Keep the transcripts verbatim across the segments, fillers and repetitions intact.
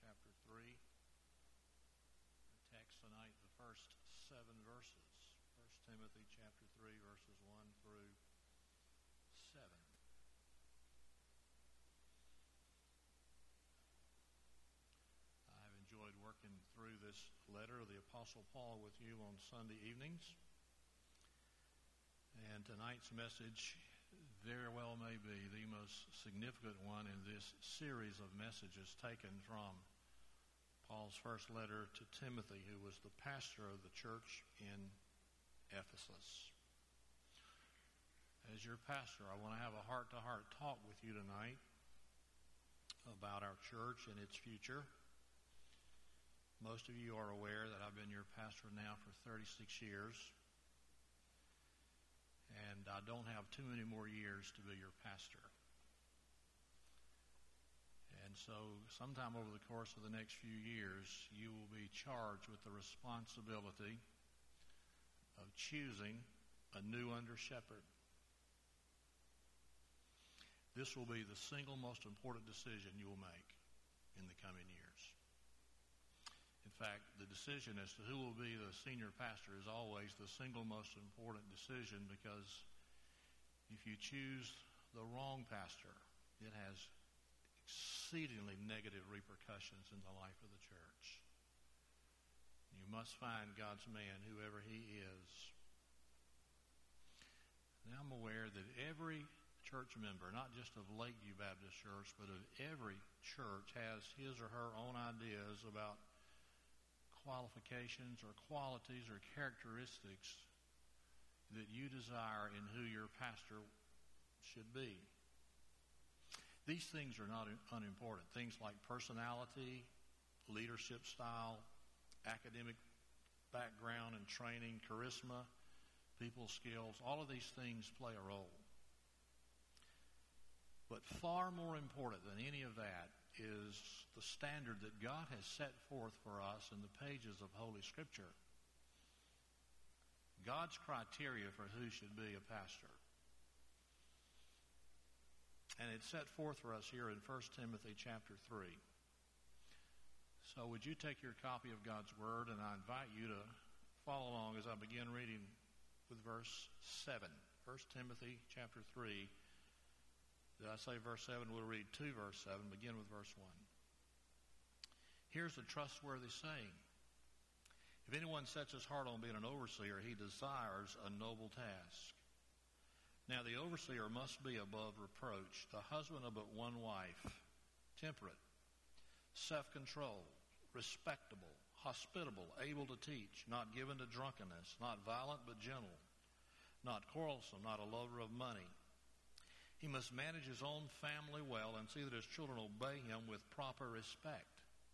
chapter three. The text tonight, the first seven verses. First Timothy chapter three, verses one through seven. I have enjoyed working through this letter of the Apostle Paul with you on Sunday evenings. And tonight's message very well may be the most significant one in this series of messages taken from Paul's first letter to Timothy, who was the pastor of the church in Ephesus. As your pastor, I want to have a heart-to-heart talk with you tonight about our church and its future. Most of you are aware that I've been your pastor now for thirty-six years. And I don't have too many more years to be your pastor. And so sometime over the course of the next few years, you will be charged with the responsibility of choosing a new under-shepherd. This will be the single most important decision you will make in the coming years. In fact, the decision as to who will be the senior pastor is always the single most important decision, because if you choose the wrong pastor, it has exceedingly negative repercussions in the life of the church. You must find God's man, whoever he is. Now, I'm aware that every church member, not just of Lakeview Baptist Church, but of every church, has his or her own ideas about qualifications or qualities or characteristics that you desire in who your pastor should be. These things are not unimportant. Things like personality, leadership style, academic background and training, charisma, people skills, all of these things play a role. But far more important than any of that is the standard that God has set forth for us in the pages of Holy Scripture. God's criteria for who should be a pastor. And it's set forth for us here in First Timothy chapter three. So would you take your copy of God's Word, and I invite you to follow along as I begin reading with verse seven. First Timothy chapter three. Did I say verse seven? We'll read to verse seven. Begin with verse one. Here's a trustworthy saying. If anyone sets his heart on being an overseer, he desires a noble task. Now the overseer must be above reproach, the husband of but one wife, temperate, self-controlled, respectable, hospitable, able to teach, not given to drunkenness, not violent but gentle, not quarrelsome, not a lover of money. He must manage his own family well and see that his children obey him with proper respect.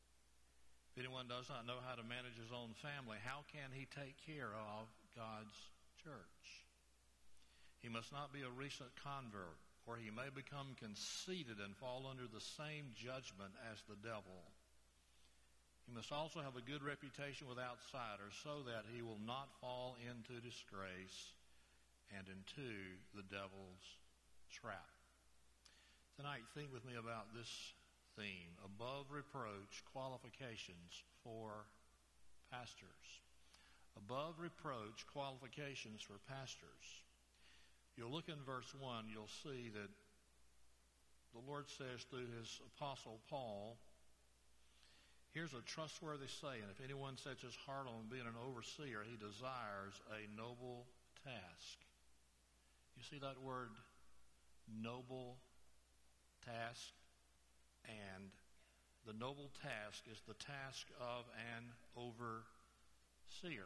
If anyone does not know how to manage his own family, how can he take care of God's church? He must not be a recent convert, or he may become conceited and fall under the same judgment as the devil. He must also have a good reputation with outsiders, so that he will not fall into disgrace and into the devil's trap. Tonight, think with me about this theme: above reproach, qualifications for pastors. Above reproach, qualifications for pastors. You'll look in verse one, you'll see that the Lord says through his apostle Paul, here's a trustworthy saying: if anyone sets his heart on being an overseer, he desires a noble task. You see that word, noble task? And the noble task is the task of an overseer.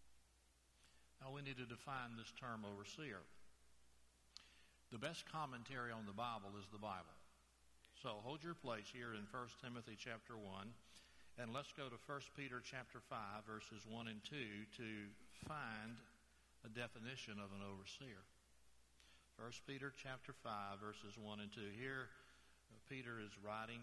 Now we need to define this term overseer. The best commentary on the Bible is the Bible. So hold your place here in First Timothy chapter one, and let's go to First Peter chapter five, verses one and two, to find a definition of an overseer. First Peter chapter five, verses one and two. Here, uh, Peter is writing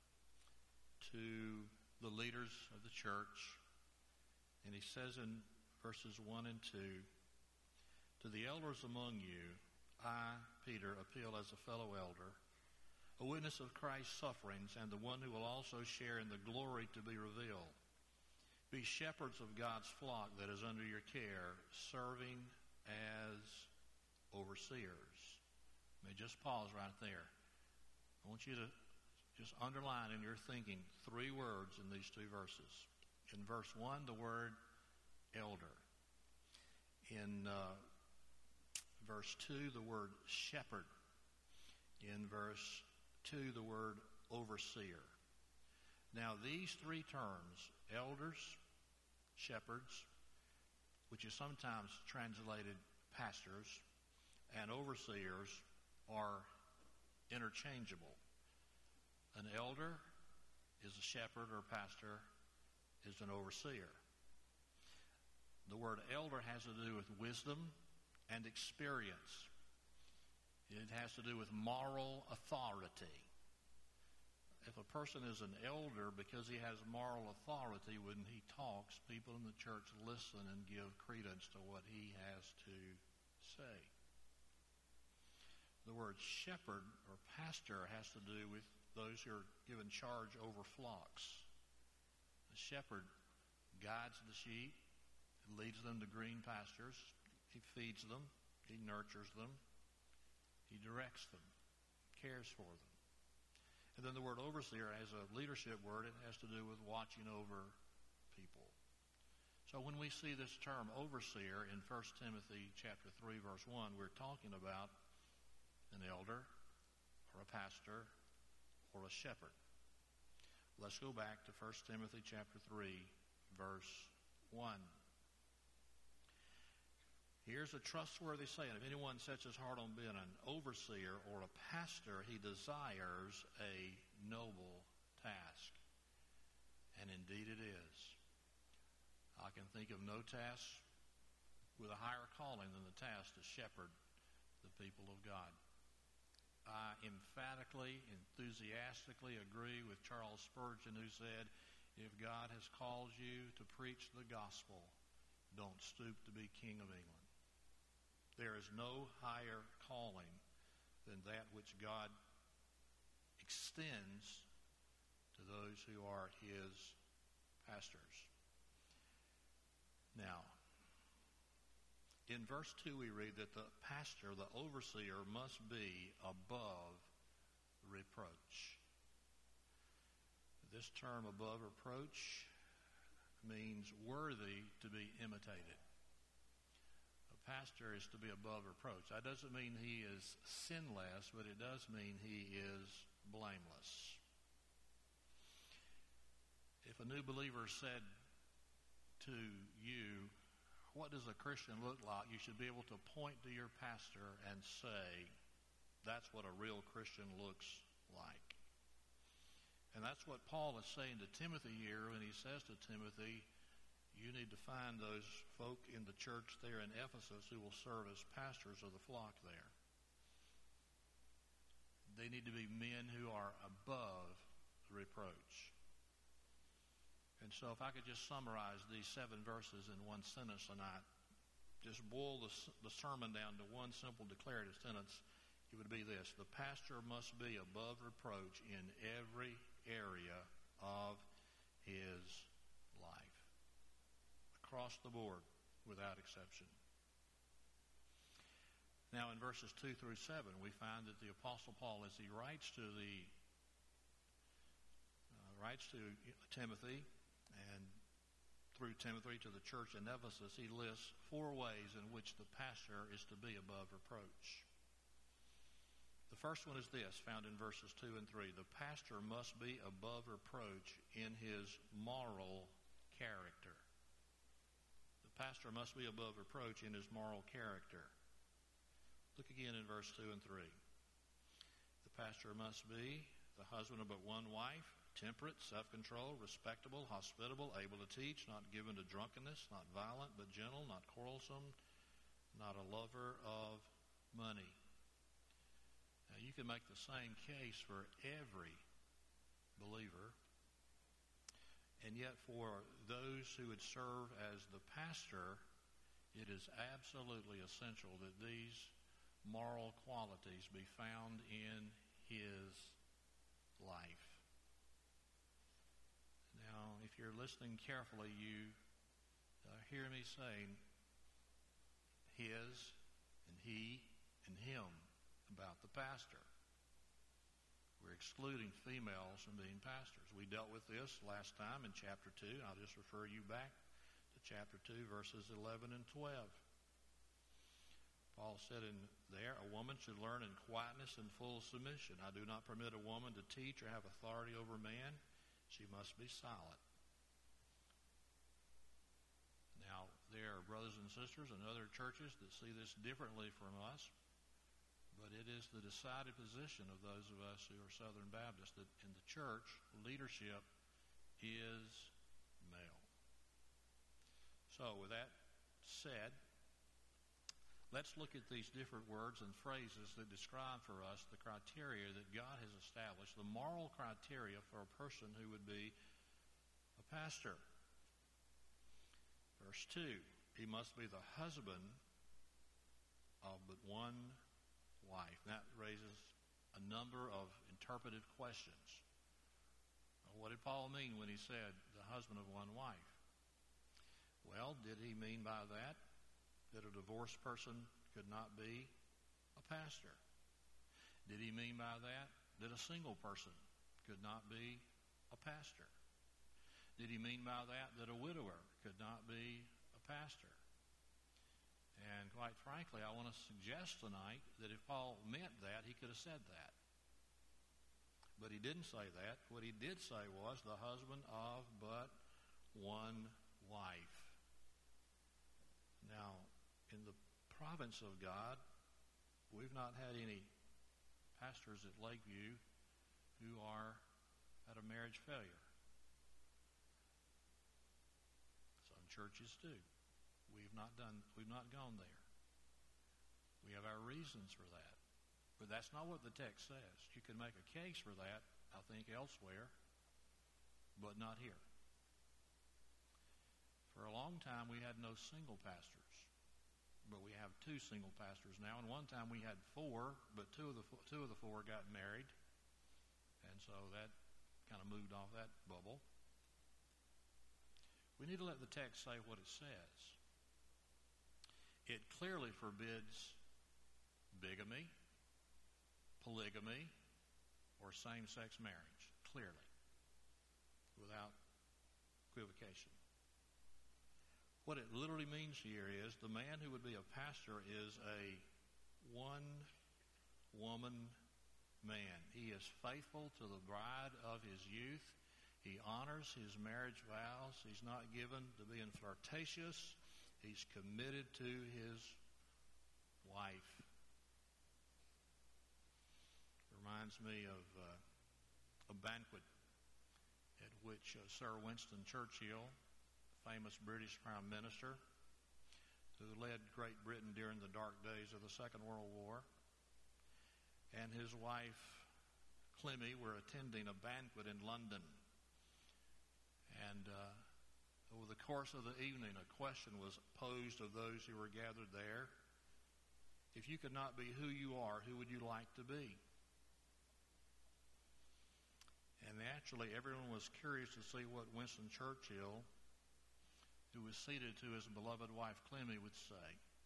to the leaders of the church, and he says in verses one and two, to the elders among you, I, Peter, appeal as a fellow elder, a witness of Christ's sufferings, and the one who will also share in the glory to be revealed. Be shepherds of God's flock that is under your care, serving as overseers. Let me just pause right there. I want you to just underline in your thinking three words in these two verses. In verse one, the word elder. In uh, verse two, the word shepherd. In verse two, the word overseer. Now, these three terms, elders, shepherds, which is sometimes translated pastors, and overseers, are interchangeable. An elder is a shepherd or pastor, is an overseer. The word elder has to do with wisdom and experience. It has to do with moral authority. If a person is an elder because he has moral authority, when he talks, people in the church listen and give credence to what he has to say. The word shepherd or pastor has to do with those who are given charge over flocks. The shepherd guides the sheep, leads them to green pastures, he feeds them, he nurtures them, he directs them, cares for them. And then the word overseer has a leadership word. It has to do with watching over people. So when we see this term overseer in First Timothy chapter three, verse one, we're talking about an elder or a pastor or a shepherd. Let's go back to First Timothy chapter three, verse one. Here's a trustworthy saying. If anyone sets his heart on being an overseer or a pastor, he desires a noble task. And indeed it is. I can think of no task with a higher calling than the task to shepherd the people of God. I emphatically, enthusiastically agree with Charles Spurgeon, who said, if God has called you to preach the gospel, don't stoop to be king of England. There is no higher calling than that which God extends to those who are his pastors. Now, in verse two we read that the pastor, the overseer, must be above reproach. This term above reproach means worthy to be imitated. A pastor is to be above reproach. That doesn't mean he is sinless, but it does mean he is blameless. If a new believer said to you, what does a Christian look like? You should be able to point to your pastor and say, that's what a real Christian looks like. And that's what Paul is saying to Timothy here when he says to Timothy, you need to find those folk in the church there in Ephesus who will serve as pastors of the flock there. They need to be men who are above reproach. And so if I could just summarize these seven verses in one sentence tonight, just boil the, the sermon down to one simple declarative sentence, it would be this: the pastor must be above reproach in every area of his life, across the board, without exception. Now in verses two through seven, we find that the Apostle Paul, as he writes to the uh, writes to Timothy, and through Timothy to the church in Ephesus, he lists four ways in which the pastor is to be above reproach. The first one is this, found in verses two and three. The pastor must be above reproach in his moral character. The pastor must be above reproach in his moral character. Look again in verse two and three. The pastor must be the husband of but one wife, temperate, self-controlled, respectable, hospitable, able to teach, not given to drunkenness, not violent, but gentle, not quarrelsome, not a lover of money. Now, you can make the same case for every believer, and yet for those who would serve as the pastor, it is absolutely essential that these moral qualities be found in his life. Now, if you're listening carefully, you uh, hear me saying his and he and him about the pastor. We're excluding females from being pastors. We dealt with this last time in chapter two. I'll just refer you back to chapter two, verses eleven and twelve. Paul said in there, a woman should learn in quietness and full submission. I do not permit a woman to teach or have authority over man. She must be silent. Now, there are brothers and sisters in other churches that see this differently from us. But it is the decided position of those of us who are Southern Baptists that in the church, leadership is male. So with that said, let's look at these different words and phrases that describe for us the criteria that God has established, the moral criteria for a person who would be a pastor. Verse two, he must be the husband of but one wife. That raises a number of interpretive questions. What did Paul mean when he said the husband of one wife? Well, did he mean by that that a divorced person could not be a pastor? Did he mean by that that a single person could not be a pastor? Did he mean by that that a widower could not be a pastor? And quite frankly, I want to suggest tonight that if Paul meant that, he could have said that. But he didn't say that. What he did say was the husband of but one wife. Now, in the province of God, we've not had any pastors at Lakeview who are at a marriage failure. Some churches do. We've not done, we've not gone there. We have our reasons for that. But that's not what the text says. You can make a case for that, I think, elsewhere, but not here. For a long time, we had no single pastors. But we have two single pastors now. And one time we had four, but two of the two of the four got married. And so that kind of moved off that bubble. We need to let the text say what it says. It clearly forbids bigamy, polygamy, or same-sex marriage. Clearly. Without equivocation. What it literally means here is the man who would be a pastor is a one-woman man. He is faithful to the bride of his youth. He honors his marriage vows. He's not given to being flirtatious. He's committed to his wife. Reminds me of uh, a banquet at which uh, Sir Winston Churchill, famous British Prime Minister, who led Great Britain during the dark days of the Second World War, and his wife, Clemmy, were attending a banquet in London. And uh, over the course of the evening, a question was posed of those who were gathered there. If you could not be who you are, who would you like to be? And naturally, everyone was curious to see what Winston Churchill, who was seated to his beloved wife Clemmy, would say.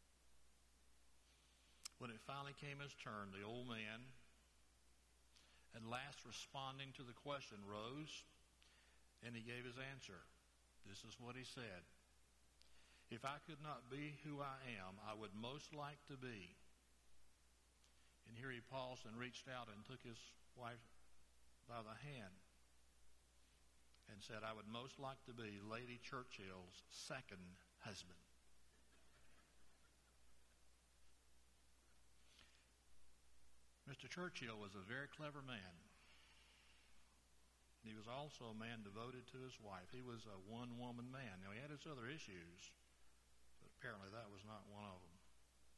When it finally came his turn, the old man, at last responding to the question, rose and he gave his answer. This is what he said. If I could not be who I am, I would most like to be. And here he paused and reached out and took his wife by the hand and said, I would most like to be Lady Churchill's second husband. Mister Churchill was a very clever man. He was also a man devoted to his wife. He was a one-woman man. Now, he had his other issues, but apparently that was not one of them.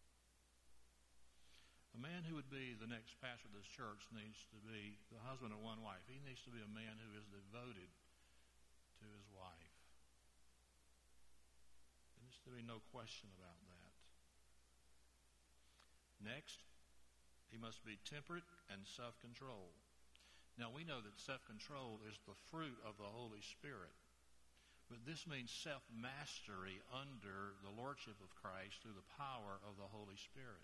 A man who would be the next pastor of this church needs to be the husband of one wife. He needs to be a man who is devoted to his wife. There needs to be no question about that. Next, he must be temperate and self-controlled. Now, we know that self-control is the fruit of the Holy Spirit. But this means self-mastery under the lordship of Christ through the power of the Holy Spirit.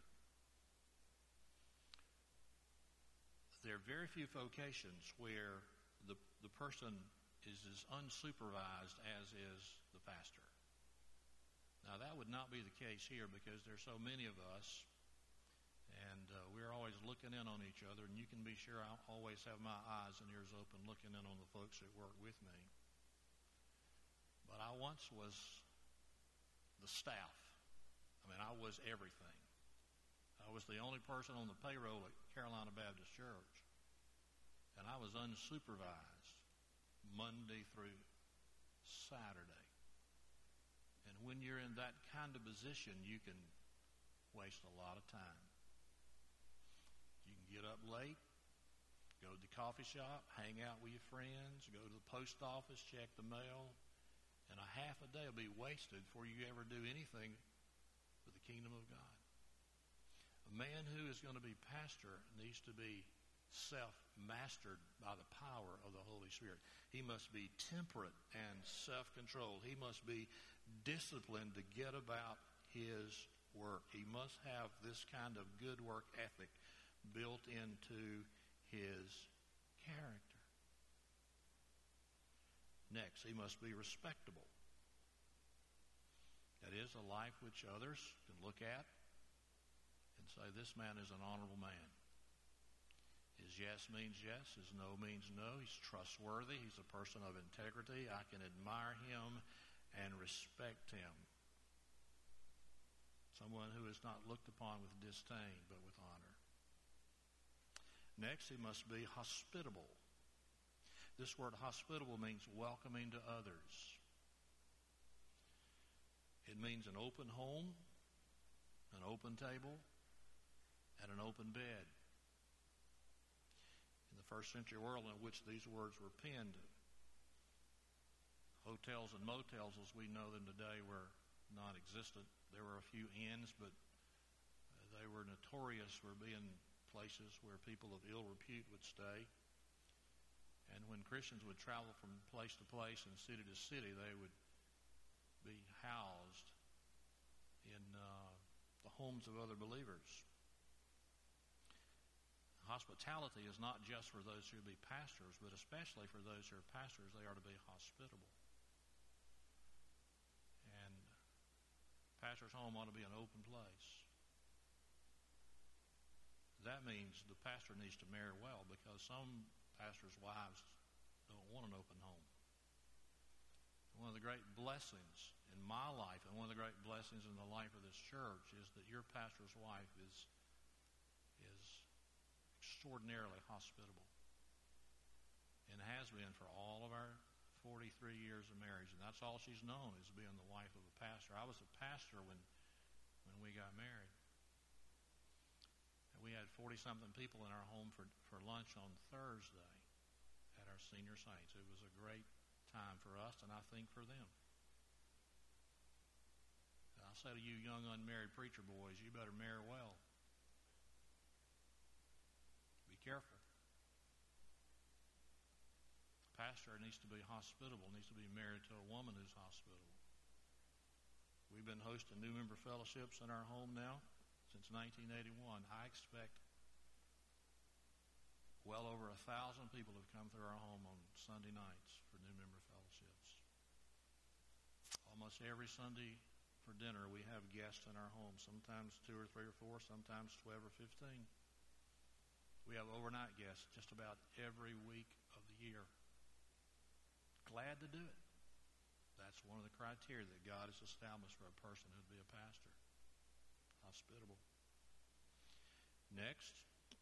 There are very few vocations where the, the person is as unsupervised as is the pastor. Now, that would not be the case here because there's so many of us, and uh, we're always looking in on each other, and you can be sure I always have my eyes and ears open looking in on the folks that work with me. But I once was the staff. I mean, I was everything. I was the only person on the payroll at Carolina Baptist Church. And I was unsupervised Monday through Saturday. And when you're in that kind of position, you can waste a lot of time. You can get up late, go to the coffee shop, hang out with your friends, go to the post office, check the mail, and a half a day will be wasted before you ever do anything for the kingdom of God. A man who is going to be pastor needs to be self-mastered by the power of the Holy Spirit. He must be temperate and self-controlled. He must be disciplined to get about his work. He must have this kind of good work ethic built into his character. Next, he must be respectable. That is, a life which others can look at and say, this man is an honorable man. His yes means yes. His no means no. He's trustworthy. He's a person of integrity. I can admire him and respect him. Someone who is not looked upon with disdain, but with honor. Next, he must be hospitable. This word hospitable means welcoming to others. It means an open home, an open table, and an open bed. In the first century world in which these words were penned, hotels and motels as we know them today were non-existent. There were a few inns, but they were notorious for being places where people of ill repute would stay. And when Christians would travel from place to place and city to city, they would be housed in uh, the homes of other believers. Hospitality is not just for those who be pastors, but especially for those who are pastors, they are to be hospitable. And pastor's home ought to be an open place. That means the pastor needs to marry well, because some pastors' wives don't want an open home. One of the great blessings in my life, and one of the great blessings in the life of this church, is that your pastor's wife is is extraordinarily hospitable, and has been for all of our forty-three years of marriage. And that's all she's known, is being the wife of a pastor. I was a pastor when when we got married. We had forty-something people in our home for, for lunch on Thursday at our senior saints. It was a great time for us, and I think for them. And I say to you young unmarried preacher boys, you better marry well. Be careful. The pastor needs to be hospitable, needs to be married to a woman who's hospitable. We've been hosting new member fellowships in our home now since nineteen eighty-one. I expect well over a thousand people have come through our home on Sunday nights for new member fellowships. Almost every Sunday for dinner we have guests in our home, sometimes two or three or four, sometimes twelve or fifteen. We have overnight guests just about every week of the year. Glad to do it. That's one of the criteria that God has established for a person who'd be a pastor. Hospitable. Next,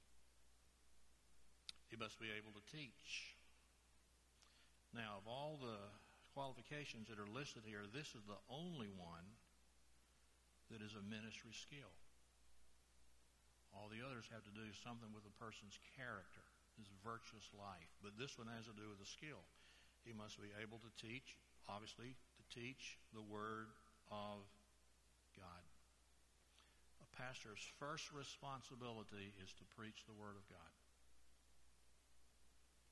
he must be able to teach. Now, of all the qualifications that are listed here, this is the only one that is a ministry skill. All the others have to do something with a person's character, his virtuous life. But this one has to do with a skill. He must be able to teach, obviously, to teach the Word of God. Pastor's first responsibility is to preach the Word of God.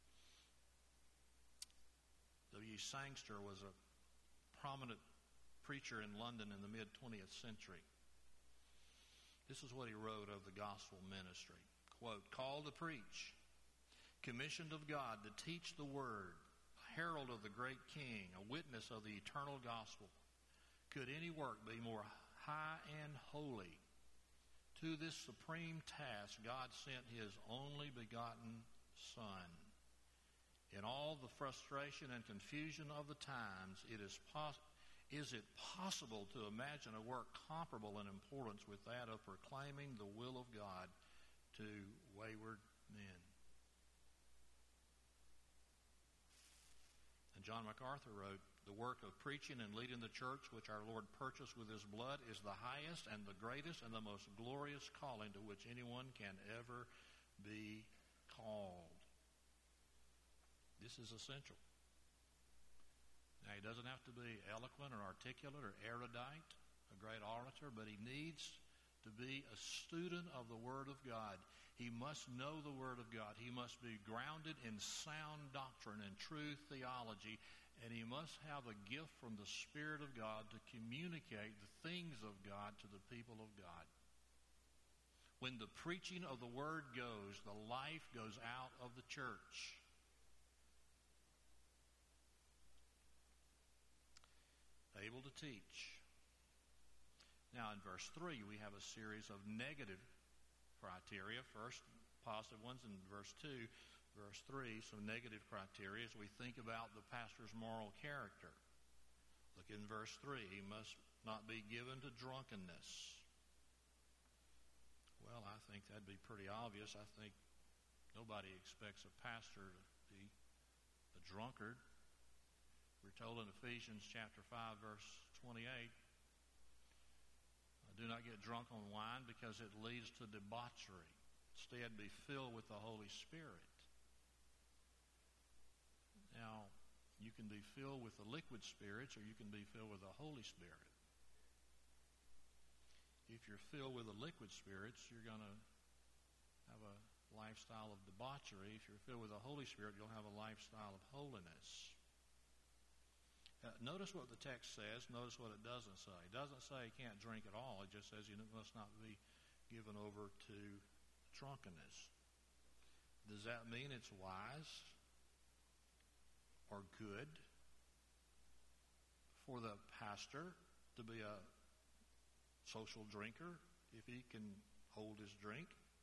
Sangster was a prominent preacher in London in the mid-twentieth century. This is what he wrote of the gospel ministry. Quote, "Called to preach, commissioned of God to teach the word, a herald of the great King, a witness of the eternal gospel. Could any work be more high and holy? To this supreme task, God sent his only begotten Son. In all the frustration and confusion of the times, it is pos- is it possible to imagine a work comparable in importance with that of proclaiming the will of God to wayward men?" And John MacArthur wrote, "The work of preaching and leading the church, which our Lord purchased with his blood, is the highest and the greatest and the most glorious calling to which anyone can ever be called." This is essential. Now, he doesn't have to be eloquent or articulate or erudite, a great orator, but he needs to be a student of the Word of God. He must know the Word of God. He must be grounded in sound doctrine and true theology, and he must have a gift from the Spirit of God to communicate the things of God to the people of God. When the preaching of the Word goes, the life goes out of the church. Able to teach. Now in verse three, we have a series of negative criteria. First, positive ones in verse two. Verse three, some negative criteria as we think about the pastor's moral character. Look in verse three. He must not be given to drunkenness. Well, I think that'd be pretty obvious. I think nobody expects a pastor to be a drunkard. We're told in Ephesians chapter five, verse twenty-eight, "Do not get drunk on wine because it leads to debauchery. Instead, be filled with the Holy Spirit." Now, you can be filled with the liquid spirits or you can be filled with the Holy Spirit. If you're filled with the liquid spirits, you're going to have a lifestyle of debauchery. If you're filled with the Holy Spirit, you'll have a lifestyle of holiness. Uh, notice what the text says. Notice what it doesn't say. It doesn't say you can't drink at all. It just says you must not be given over to drunkenness. Does that mean it's wise or good for the pastor to be a social drinker if he can hold his drink?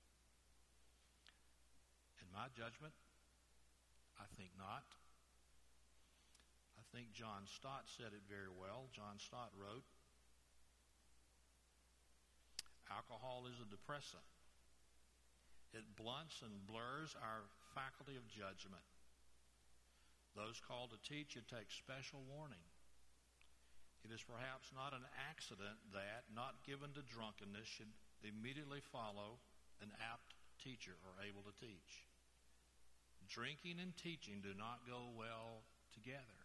In my judgment, I think not. I think John Stott said it very well. John Stott wrote, "Alcohol is a depressant. It blunts and blurs our faculty of judgment. Those called to teach should take special warning. It is perhaps not an accident that, not given to drunkenness, should immediately follow an apt teacher or able to teach. Drinking and teaching do not go well together."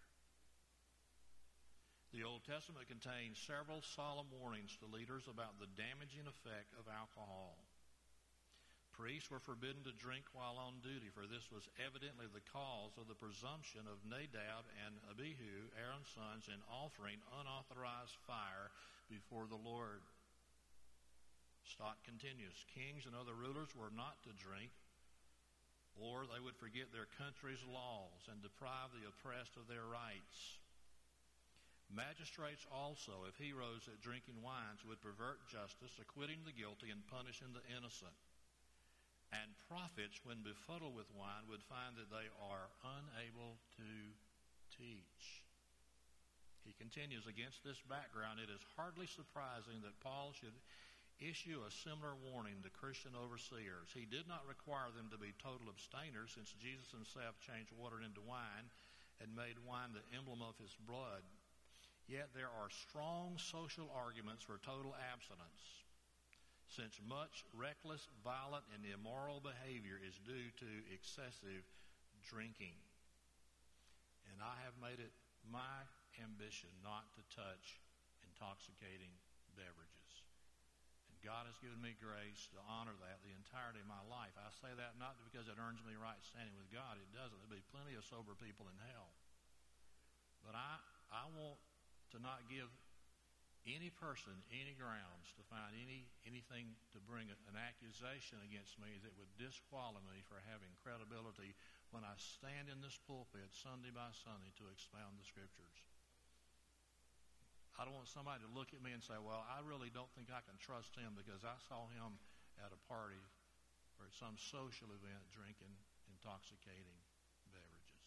The Old Testament contains several solemn warnings to leaders about the damaging effect of alcohol. Priests were forbidden to drink while on duty, for this was evidently the cause of the presumption of Nadab and Abihu, Aaron's sons, in offering unauthorized fire before the Lord. Stott continues, "Kings and other rulers were not to drink, or they would forget their country's laws and deprive the oppressed of their rights. Magistrates also, if heroes at drinking wines, would pervert justice, acquitting the guilty and punishing the innocent. And prophets, when befuddled with wine, would find that they are unable to teach." He continues, "Against this background, it is hardly surprising that Paul should issue a similar warning to Christian overseers. He did not require them to be total abstainers, since Jesus himself changed water into wine and made wine the emblem of his blood. Yet there are strong social arguments for total abstinence, since much reckless, violent, and immoral behavior is due to excessive drinking. And I have made it my ambition not to touch intoxicating beverages. And God has given me grace to honor that the entirety of my life. I say that not because it earns me right standing with God. It doesn't. There'll be plenty of sober people in hell. But I, I want to not give any person any grounds to find any anything to bring a, an accusation against me that would disqualify me for having credibility when I stand in this pulpit Sunday by Sunday to expound the Scriptures. I don't want somebody to look at me and say, well, I really don't think I can trust him because I saw him at a party or at some social event drinking intoxicating beverages.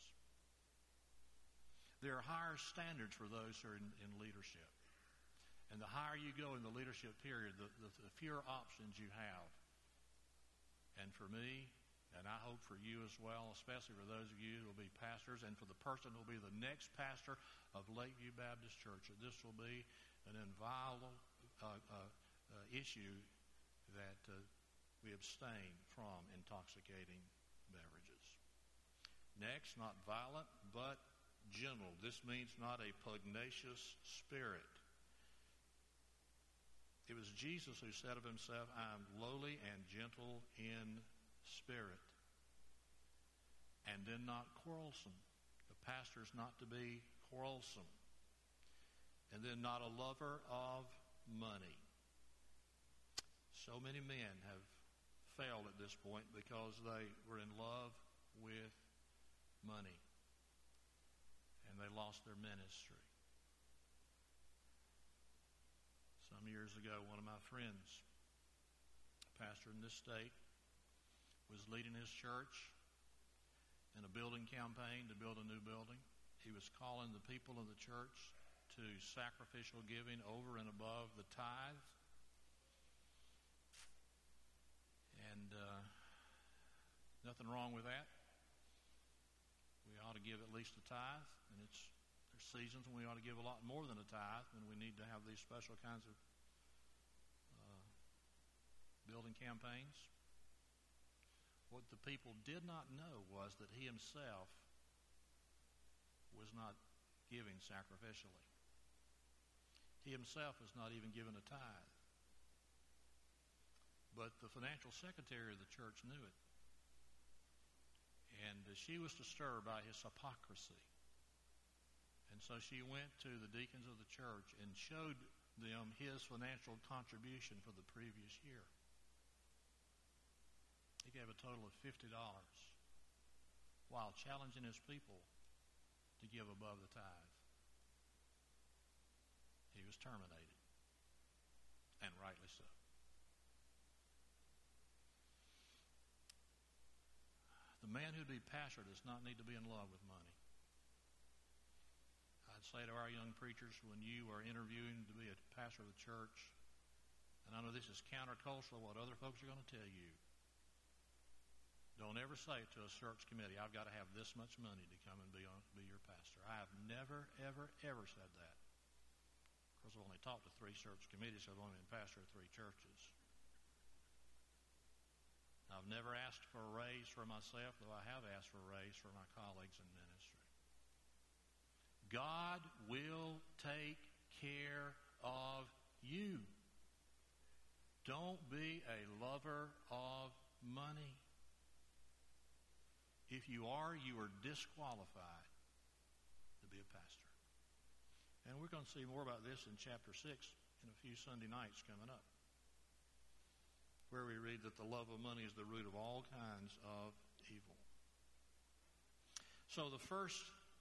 There are higher standards for those who are in, in leadership. And the higher you go in the leadership period, the, the, the fewer options you have. And for me, and I hope for you as well, especially for those of you who will be pastors, and for the person who will be the next pastor of Lakeview Baptist Church, that this will be an inviolable uh, uh, uh, issue that uh, we abstain from intoxicating beverages. Next, not violent, but gentle. This means not a pugnacious spirit. It was Jesus who said of himself, I am lowly and gentle in spirit. And then not quarrelsome. The pastor is not to be quarrelsome. And then not a lover of money. So many men have failed at this point because they were in love with money. And they lost their ministry. Some years ago, one of my friends, a pastor in this state, was leading his church in a building campaign to build a new building. He was calling the people of the church to sacrificial giving over and above the tithe. And uh, nothing wrong with that. We ought to give at least a tithe, and it's there's seasons when we ought to give a lot more than a tithe, and we need to have these special kinds of uh, building campaigns. What the people did not know was that he himself was not giving sacrificially. He himself was not even given a tithe. But the financial secretary of the church knew it. And uh, she was disturbed by his hypocrisy. And so she went to the deacons of the church and showed them his financial contribution for the previous year. He gave a total of fifty dollars while challenging his people to give above the tithe. He was terminated, and rightly so. The man who'd be pastor does not need to be in love with money. I'd say to our young preachers, when you are interviewing to be a pastor of the church, and I know this is countercultural what other folks are going to tell you, don't ever say to a search committee, I've got to have this much money to come and be on, be your pastor. I have never, ever, ever said that. Of course, I've only talked to three search committees, so I've only been pastor of three churches. I've never asked for a raise for myself, though I have asked for a raise for my colleagues in ministry. God will take care of you. Don't be a lover of money. If you are, you are disqualified to be a pastor. And we're going to see more about this in chapter six in a few Sunday nights coming up, where we read that the love of money is the root of all kinds of evil. So the first,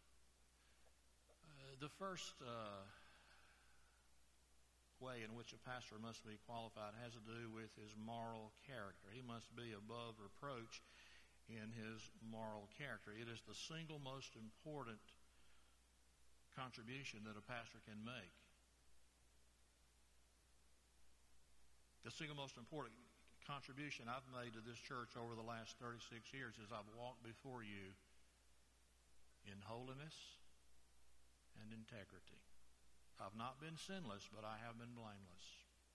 uh, the first uh, way in which a pastor must be qualified has to do with his moral character. He must be above reproach in his moral character. It is the single most important contribution that a pastor can make. The single most important contribution I've made to this church over the last thirty-six years is I've walked before you in holiness and integrity. I've not been sinless, but I have been blameless.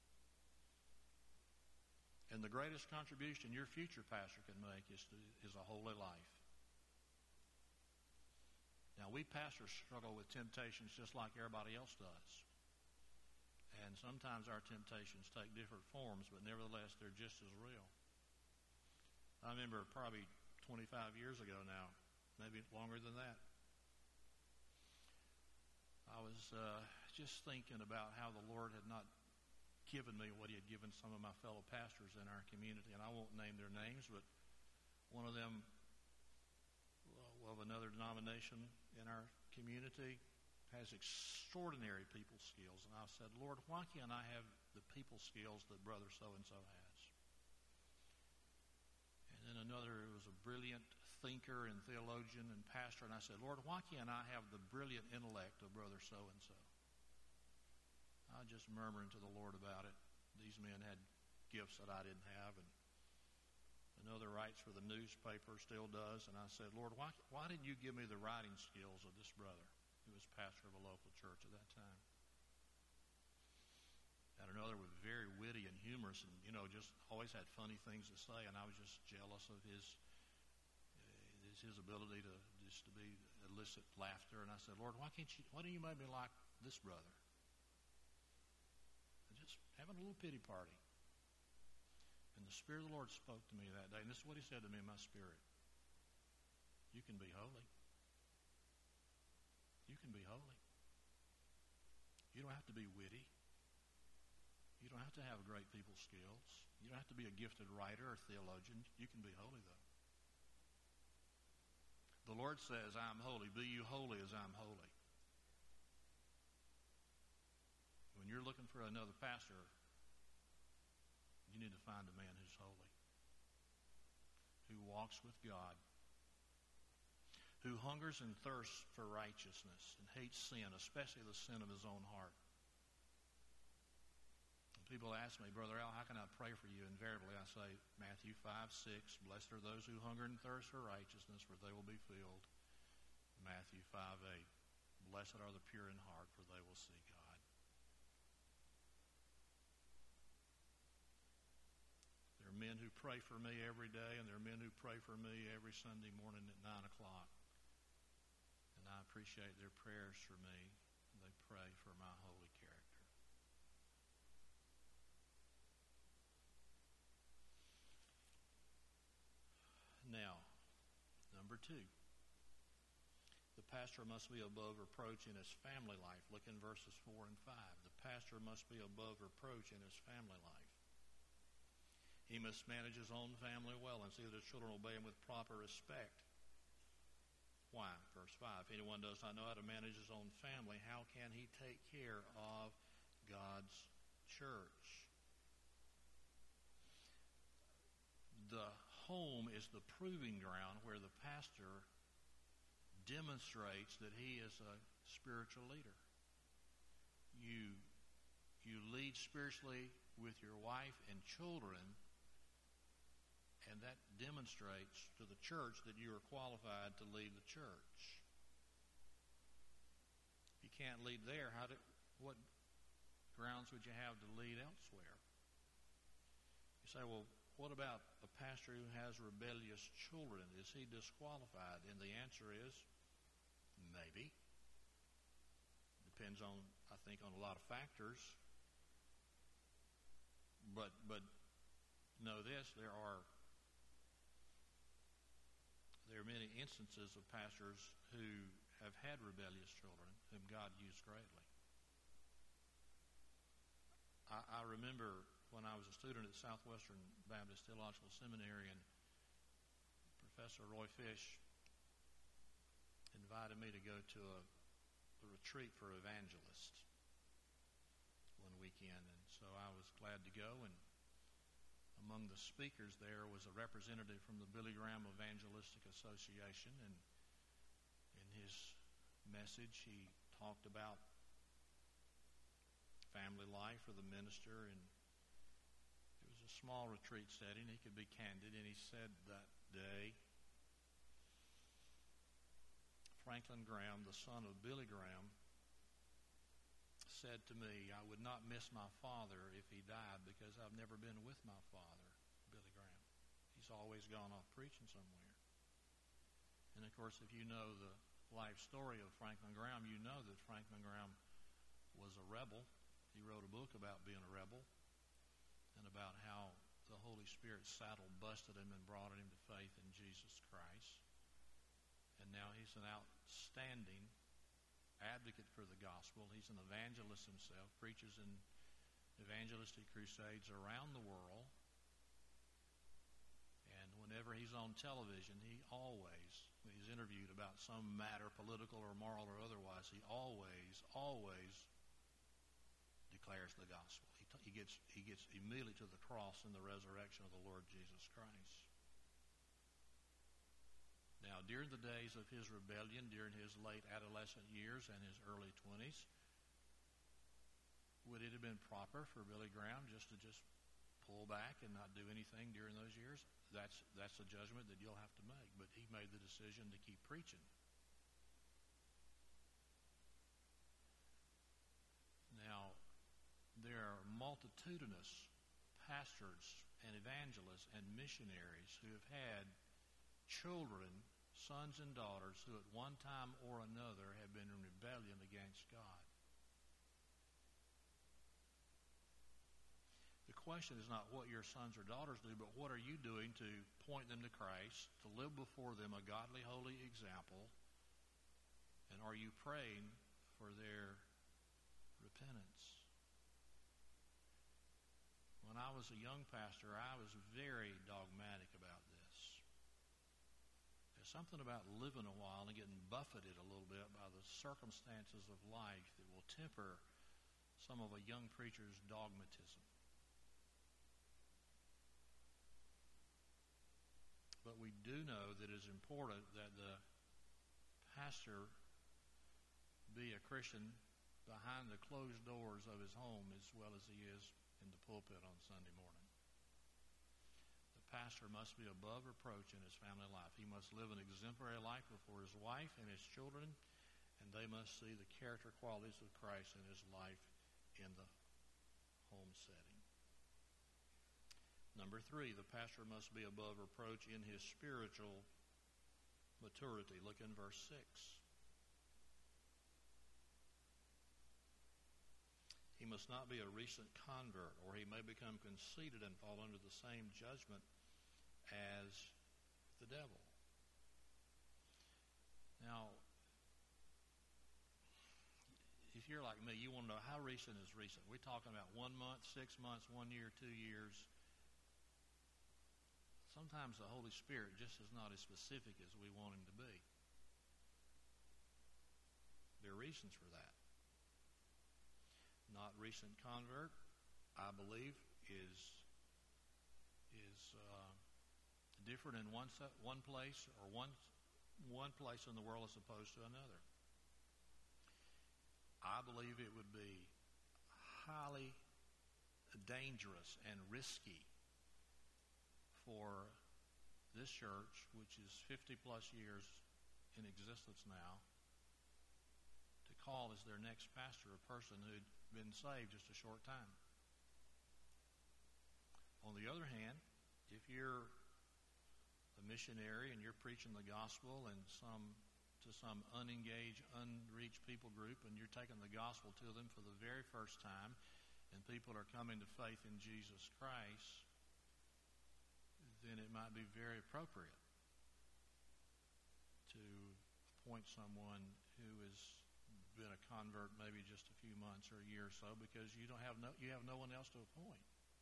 And the greatest contribution your future pastor can make is, to, is a holy life. Now, we pastors struggle with temptations just like everybody else does. And sometimes our temptations take different forms, but nevertheless, they're just as real. I remember probably twenty-five years ago now, maybe longer than that, I was uh, just thinking about how the Lord had not given me what he had given some of my fellow pastors in our community, and I won't name their names, but one of them uh, of another denomination in our community has extraordinary people skills. And I said, Lord, why can't I have the people skills that brother so-and-so has? And then another was a brilliant thinker and theologian and pastor, and I said, Lord, why can't I have the brilliant intellect of brother so-and-so? I just murmuring to the Lord about it. These men had gifts that I didn't have, and another writes for the newspaper, still does, and I said, Lord, why, why didn't you give me the writing skills of this brother who was pastor of a local church at that time? And another was very witty and humorous, and, you know, just always had funny things to say, and I was just jealous of his uh, his ability to just to be elicit laughter. And I said, Lord, why can't you, why don't you make me like this brother? Just having a little pity party. And the Spirit of the Lord spoke to me that day, and this is what he said to me in my spirit. You can be holy. You can be holy. You don't have to be witty. You don't have to have great people skills. You don't have to be a gifted writer or theologian. You can be holy, though. The Lord says, I'm holy. Be you holy as I'm holy. When you're looking for another pastor, you need to find a man who's holy, who walks with God, who hungers and thirsts for righteousness and hates sin, especially the sin of his own heart. And people ask me, Brother Al, how can I pray for you? Invariably I say, Matthew five six, blessed are those who hunger and thirst for righteousness, for they will be filled. Matthew five eight, blessed are the pure in heart, for they will see God. There are men who pray for me every day, and there are men who pray for me every Sunday morning at nine o'clock. And I appreciate their prayers for me. They pray for my holy character. Now, number two. The pastor must be above reproach in his family life. Look in verses four and five. The pastor must be above reproach in his family life. He must manage his own family well and see that his children obey him with proper respect. Why? Verse five. If anyone does not know how to manage his own family, how can he take care of God's church? The home is the proving ground where the pastor demonstrates that he is a spiritual leader. You, you lead spiritually with your wife and children, and that demonstrates to the church that you are qualified to lead the church. If you can't lead there, how do, what grounds would you have to lead elsewhere? You say, well, what about a pastor who has rebellious children? Is he disqualified? And the answer is maybe. Depends on, I think, on a lot of factors. But but know this, there are there are many instances of pastors who have had rebellious children whom God used greatly. I, I remember when I was a student at Southwestern Baptist Theological Seminary, and Professor Roy Fish invited me to go to a, a retreat for evangelists one weekend, and so I was glad to go. And among the speakers there was a representative from the Billy Graham Evangelistic Association, and in his message he talked about family life for the minister, and it was a small retreat setting. He could be candid, and he said that day, Franklin Graham, the son of Billy Graham, said to me, I would not miss my father if he died, because I've never been with my father, Billy Graham. He's always gone off preaching somewhere. And of course, if you know the life story of Franklin Graham, you know that Franklin Graham was a rebel. He wrote a book about being a rebel and about how the Holy Spirit saddle busted him and brought him to faith in Jesus Christ. And now he's an outstanding advocate for the gospel. He's an evangelist himself, preaches in evangelistic crusades around the world. And whenever he's on television, he always, when he's interviewed about some matter, political or moral or otherwise, he always, always declares the gospel. He, t- he gets he gets immediately to the cross and the resurrection of the Lord Jesus Christ. Now, during the days of his rebellion, during his late adolescent years and his early twenties, would it have been proper for Billy Graham just to just pull back and not do anything during those years? That's that's a judgment that you'll have to make. But he made the decision to keep preaching. Now, there are multitudinous pastors and evangelists and missionaries who have had children, sons and daughters, who at one time or another have been in rebellion against God. The question is not what your sons or daughters do, but what are you doing to point them to Christ, to live before them a godly, holy example, and are you praying for their repentance? When I was a young pastor, I was very dogmatic about this. There's something about living a while and getting buffeted a little bit by the circumstances of life that will temper some of a young preacher's dogmatism. But we do know that it's important that the pastor be a Christian behind the closed doors of his home as well as he is in the pulpit on Sunday morning. The pastor must be above reproach in his family life. He must live an exemplary life before his wife and his children, and they must see the character qualities of Christ in his life in the home setting. Number three, the pastor must be above reproach in his spiritual maturity. Look in verse six. He must not be a recent convert, or he may become conceited and fall under the same judgment as the devil. Now, if you're like me, you want to know how recent is recent. We're talking about one month, six months, one year, two years. Sometimes the Holy Spirit just is not as specific as we want him to be. There are reasons for that. Not recent convert, I believe, is is uh, different in one one place or one one place in the world as opposed to another. I believe it would be highly dangerous and risky for this church, which is fifty plus years in existence now, to call as their next pastor a person who'd been saved just a short time. On the other hand, if you're a missionary and you're preaching the gospel and some to some unengaged, unreached people group, and you're taking the gospel to them for the very first time, and people are coming to faith in Jesus Christ, then it might be very appropriate to appoint someone who has been a convert maybe just a few months or a year or so, because you don't have no you have no one else to appoint.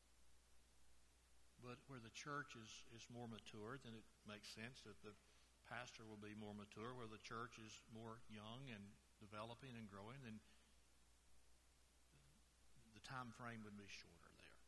But where the church is, is more mature, then it makes sense that the pastor will be more mature. Where the church is more young and developing and growing, then the time frame would be shorter there.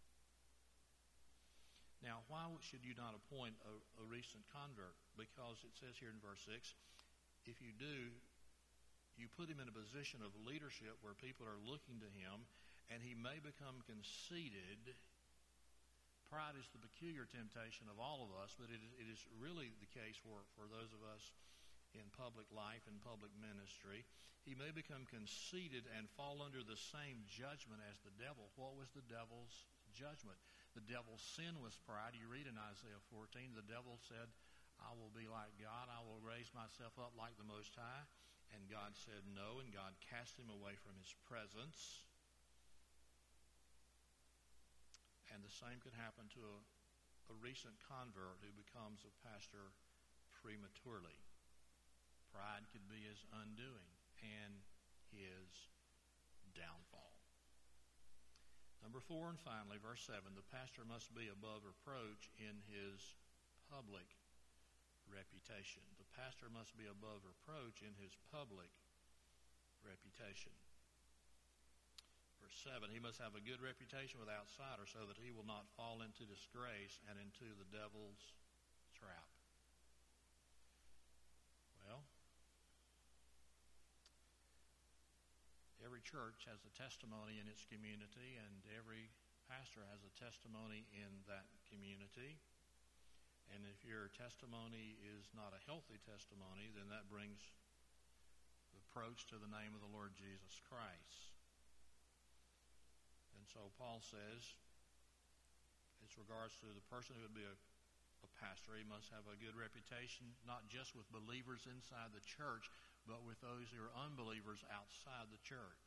Now, why should you not appoint a, a recent convert? Because it says here in verse six, if you do, you put him in a position of leadership where people are looking to him, and he may become conceited. Pride is the peculiar temptation of all of us, but it is, it is really the case for, for those of us in public life and public ministry. He may become conceited and fall under the same judgment as the devil. What was the devil's judgment? The devil's sin was pride. You read in Isaiah fourteen, the devil said, I will be like God. I will raise myself up like the Most High. And God said no, and God cast him away from his presence. And the same could happen to a, a recent convert who becomes a pastor prematurely. Pride could be his undoing. and his downfall. Number four, and finally, verse seven, the pastor must be above reproach in his public reputation. The pastor must be above reproach in his public reputation. Verse seven, he must have a good reputation with outsiders so that he will not fall into disgrace and into the devil's trap. Well, every church has a testimony in its community, and every pastor has a testimony in that community. And if your testimony is not a healthy testimony, then that brings reproach to the name of the Lord Jesus Christ. And so Paul says, as regards to the person who would be a, a pastor, he must have a good reputation, not just with believers inside the church, but with those who are unbelievers outside the church.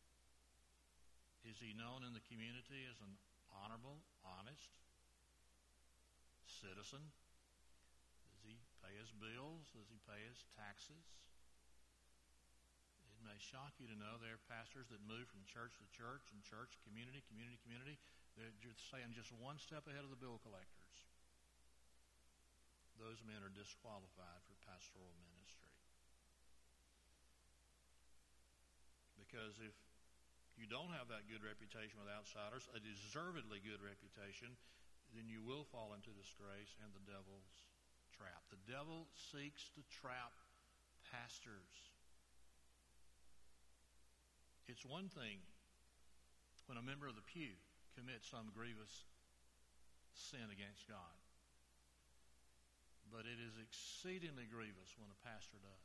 Is he known in the community as an honorable, honest citizen? Does he pay his bills? Does he pay his taxes? It may shock you to know there are pastors that move from church to church and church, community, community, community. They're just saying just one step ahead of the bill collectors. Those men are disqualified for pastoral ministry. Because if you don't have that good reputation with outsiders, a deservedly good reputation, then you will fall into disgrace and the devil's trap. The devil seeks to trap pastors. It's one thing when a member of the pew commits some grievous sin against God, but it is exceedingly grievous when a pastor does.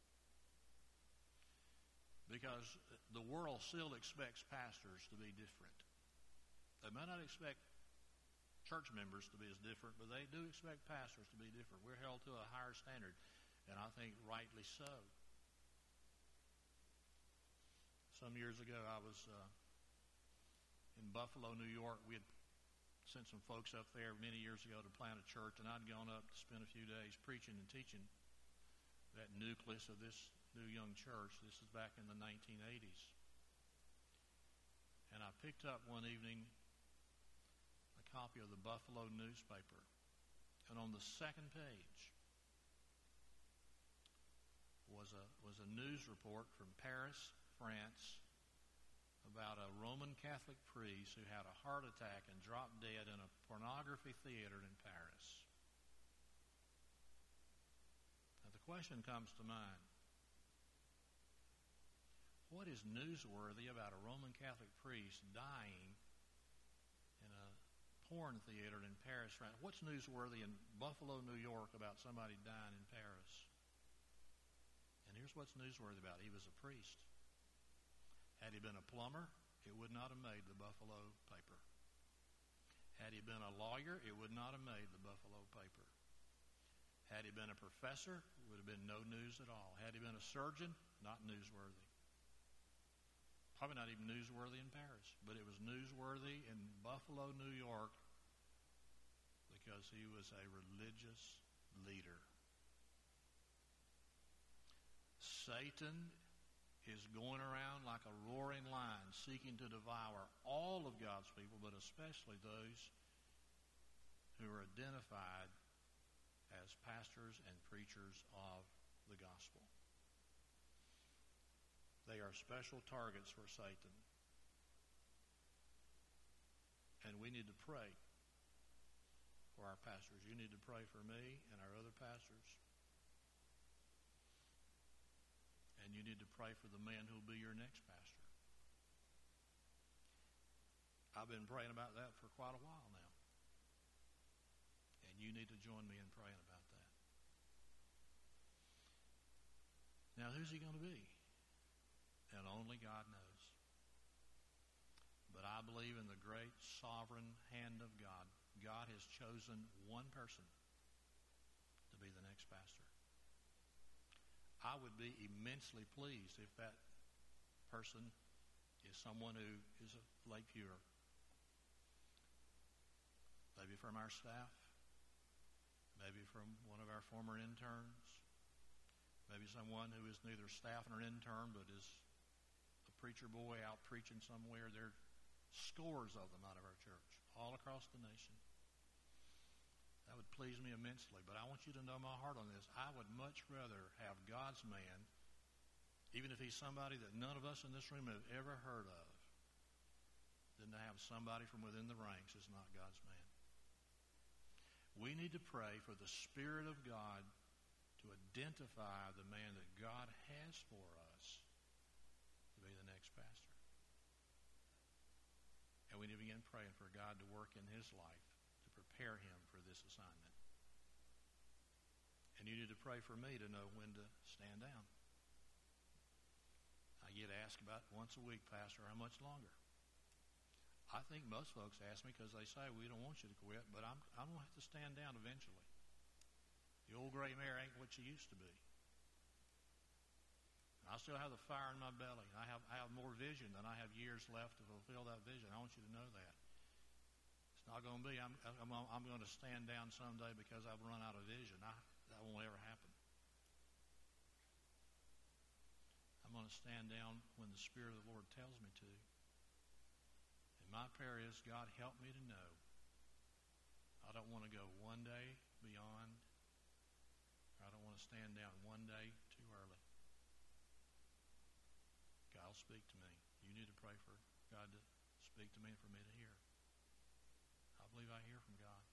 Because the world still expects pastors to be different. They may not expect church members to be as different, but they do expect pastors to be different. We're held to a higher standard, and I think rightly so. Some years ago, I was uh, in Buffalo, New York. We had sent some folks up there many years ago to plant a church, and I'd gone up to spend a few days preaching and teaching that nucleus of this new young church. This is back in the nineteen eighties. And I picked up one evening a copy of the Buffalo newspaper. And on the second page was a was a news report from Paris, France, about a Roman Catholic priest who had a heart attack and dropped dead in a pornography theater in Paris. Now the question comes to mind. What is newsworthy about a Roman Catholic priest dying in a porn theater in Paris, France? What's newsworthy in Buffalo, New York about somebody dying in Paris? And here's what's newsworthy about it. He was a priest. Had he been a plumber, it would not have made the Buffalo paper. Had he been a lawyer, it would not have made the Buffalo paper. Had he been a professor, it would have been no news at all. Had he been a surgeon, not newsworthy. Probably not even newsworthy in Paris, but it was newsworthy in Buffalo, New York, because he was a religious leader. Satan is going around like a roaring lion, seeking to devour all of God's people, but especially those who are identified as pastors and preachers of the gospel. They are special targets for Satan. And we need to pray for our pastors. You need to pray for me and our other pastors. And you need to pray for the man who will be your next pastor. I've been praying about that for quite a while now. And you need to join me in praying about that. Now, who's he going to be? And only God knows. But I believe in the great sovereign hand of God. God has chosen one person to be the next pastor. I would be immensely pleased if that person is someone who is a Lakeviewer. Maybe from our staff. Maybe from one of our former interns. Maybe Maybe someone who is neither staff nor intern, but is a preacher boy out preaching somewhere. There are scores of them out of our church, all across the nation. That would please me immensely. But I want you to know my heart on this. I would much rather have God's man, even if he's somebody that none of us in this room have ever heard of, than to have somebody from within the ranks who's not God's man. We need to pray for the Spirit of God to identify the man that God has for us to be the next pastor. And we need to begin praying for God to work in his life to prepare him for this assignment. And you need to pray for me to know when to stand down. I get asked about once a week, Pastor, how much longer? I think most folks ask me because they say, we don't want you to quit, but I'm, I'm going to have to stand down eventually. The old gray mare ain't what she used to be. I still have the fire in my belly. I have, I have more vision than I have years left to fulfill that vision. I want you to know that. It's not going to be, I'm, I'm, I'm going to stand down someday because I've run out of vision. I, that won't ever happen. I'm going to stand down when the Spirit of the Lord tells me to. My prayer is, God, help me to know. I don't want to go one day beyond. I don't want to stand down one day too early. God will speak to me. You need to pray for God to speak to me and for me to hear. I believe I hear from God.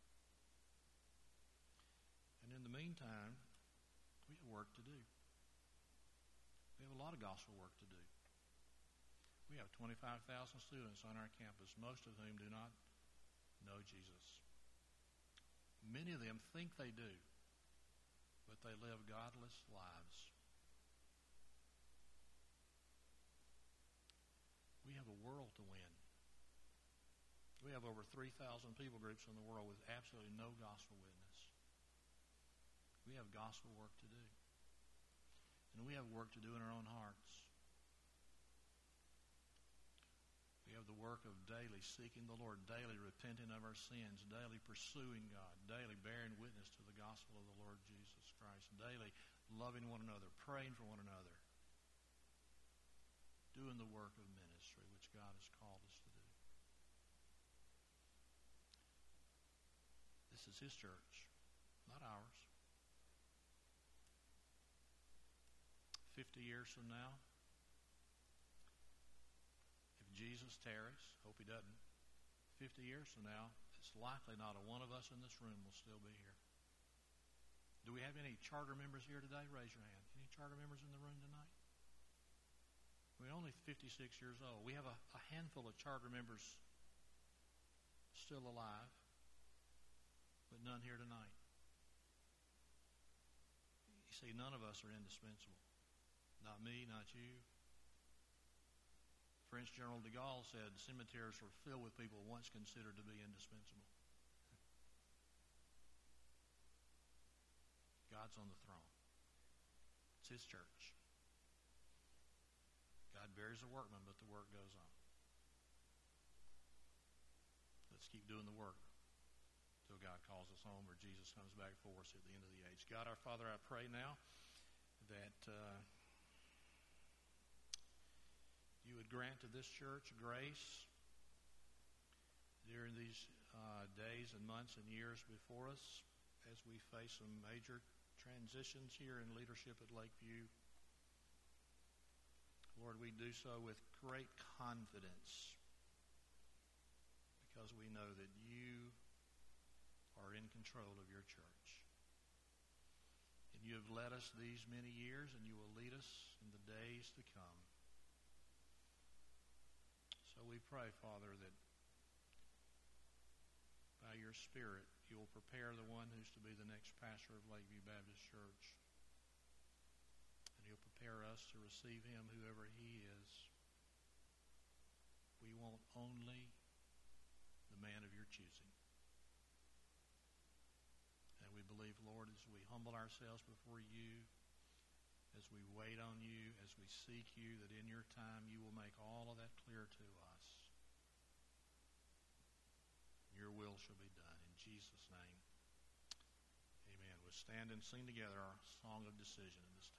And in the meantime, we have work to do. We have a lot of gospel work to do. We have twenty-five thousand students on our campus, most of whom do not know Jesus. Many of them think they do, but they live godless lives. We have a world to win. We have over three thousand people groups in the world with absolutely no gospel witness. We have gospel work to do. And we have work to do in our own hearts. We have the work of daily seeking the Lord, daily repenting of our sins, daily pursuing God, daily bearing witness to the gospel of the Lord Jesus Christ, daily loving one another, praying for one another, doing the work of ministry which God has called us to do. This is his church, not ours. Fifty years from now, Jesus tarries, hope he doesn't, fifty years from now, it's likely not a one of us in this room will still be here. Do we have any charter members here today? Raise your hand. Any charter members in the room tonight? We're only fifty-six years old. We have a, a handful of charter members still alive, but none here tonight. You see, none of us are indispensable. Not me, not you. French General de Gaulle said cemeteries are filled with people once considered to be indispensable. God's on the throne. It's his church. God buries a workman, but the work goes on. Let's keep doing the work till God calls us home or Jesus comes back for us at the end of the age. God, our Father, I pray now that uh, you would grant to this church grace during these uh, days and months and years before us as we face some major transitions here in leadership at Lakeview. Lord, we do so with great confidence because we know that you are in control of your church. And you have led us these many years, and you will lead us in the days to come. So we pray, Father, that by your Spirit, you will prepare the one who's to be the next pastor of Lakeview Baptist Church. And you'll prepare us to receive him, whoever he is. We want only the man of your choosing. And we believe, Lord, as we humble ourselves before you, as we wait on you, as we seek you, that in your time you will make all of that clear to us. Your will shall be done. In Jesus' name, amen. We'll stand and sing together our song of decision in this time.